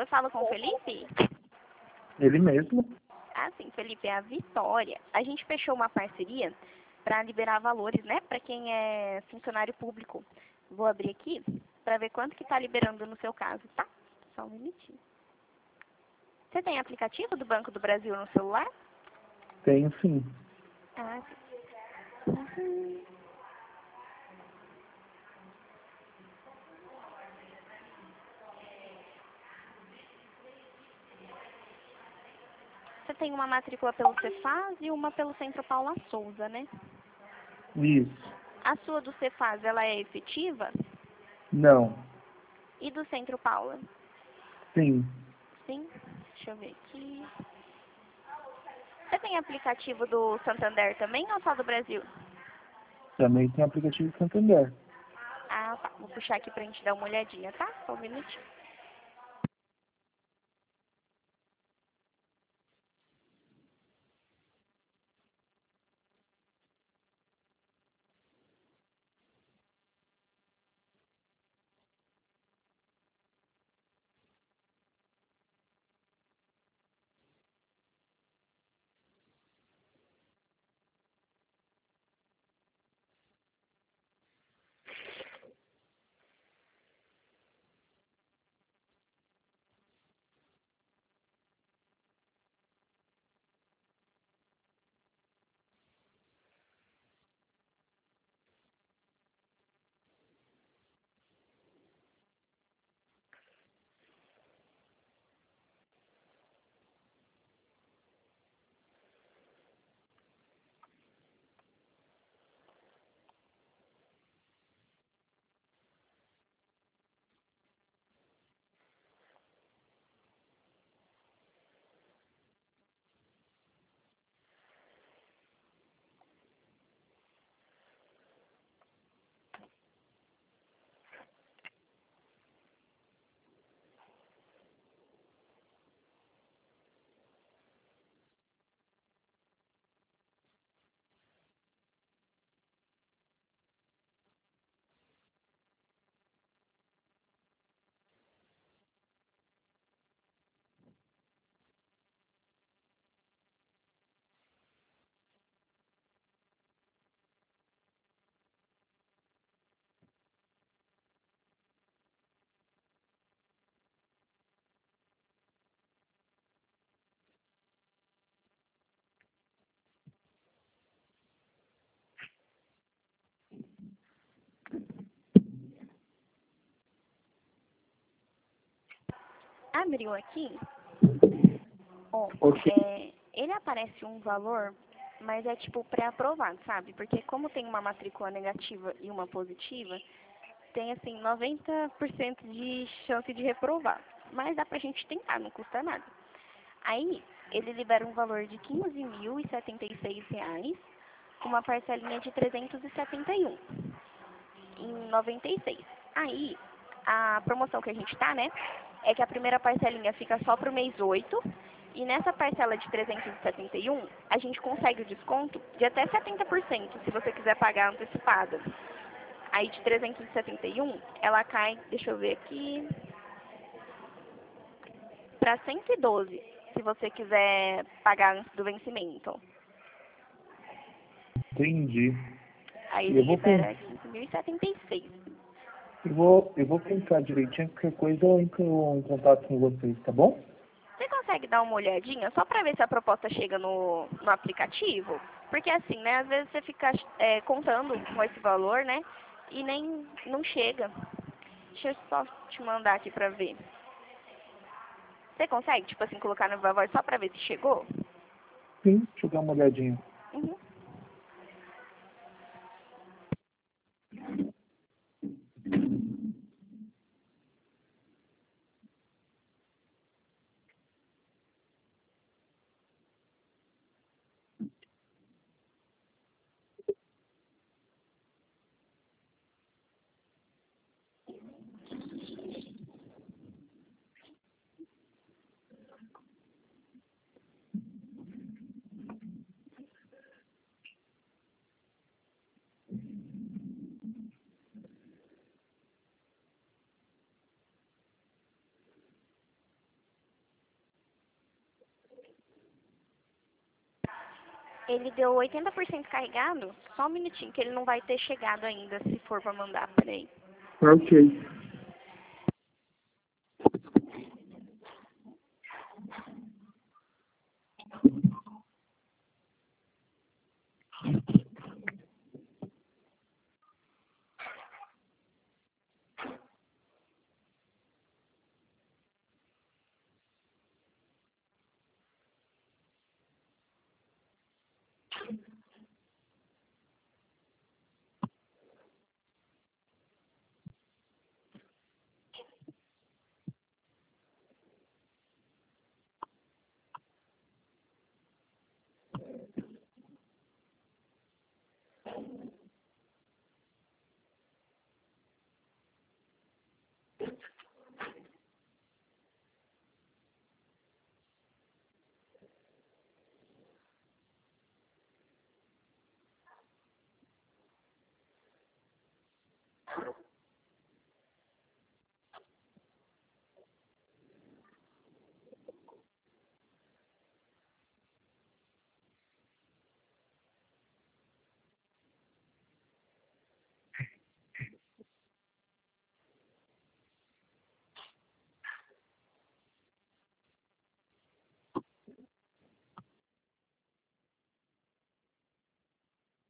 fala com o Felipe? Ele mesmo? Ah, sim, Felipe, é a Vitória. A gente fechou uma parceria para liberar valores, né, para quem é funcionário público. Vou abrir aqui para ver quanto que está liberando no seu caso, tá? Só um minutinho. Você tem aplicativo do Banco do Brasil no celular? Tenho sim. Ah, sim. Uhum. Você tem uma matrícula pelo Cefaz e uma pelo Centro Paula Souza, né? Isso. A sua do Cefaz, ela é efetiva? Não. E do Centro Paula? Sim. Sim. Deixa eu ver aqui. Você tem aplicativo do Santander também ou só do Brasil? Também tem aplicativo Santander. Ah, tá. Vou puxar aqui pra gente dar uma olhadinha, tá? Só um minutinho. Abriu aqui. Ó, Ok. ele aparece um valor, mas é tipo pré-aprovado, sabe? Porque como tem uma matrícula negativa e uma positiva, tem assim 90% de chance de reprovar. Mas dá pra gente tentar, não custa nada. Aí, ele libera um valor de R$ 15.076, com uma parcelinha de 371 em 96. Aí, a promoção que a gente tá, né, é que a primeira parcelinha fica só pro mês 8, e nessa parcela de 371, a gente consegue o desconto de até 70%, se você quiser pagar antecipada. Aí de 371, ela cai, deixa eu ver aqui, para 112, se você quiser pagar antes do vencimento. Entendi. Aí ele Eu vou, pen- libera 15.076. eu vou pensar direitinho, qualquer coisa eu entro em contato com vocês, tá bom? Você consegue dar uma olhadinha só para ver se a proposta chega no aplicativo? Porque assim, né, às vezes você fica contando com esse valor, né, e nem não chega. Deixa eu só te mandar aqui para ver. Você consegue, tipo assim, colocar no valor só para ver se chegou? Sim, deixa eu dar uma olhadinha. Uhum. Ele deu 80% carregado. Só um minutinho, que ele não vai ter chegado ainda, se for pra mandar. Peraí. Ok.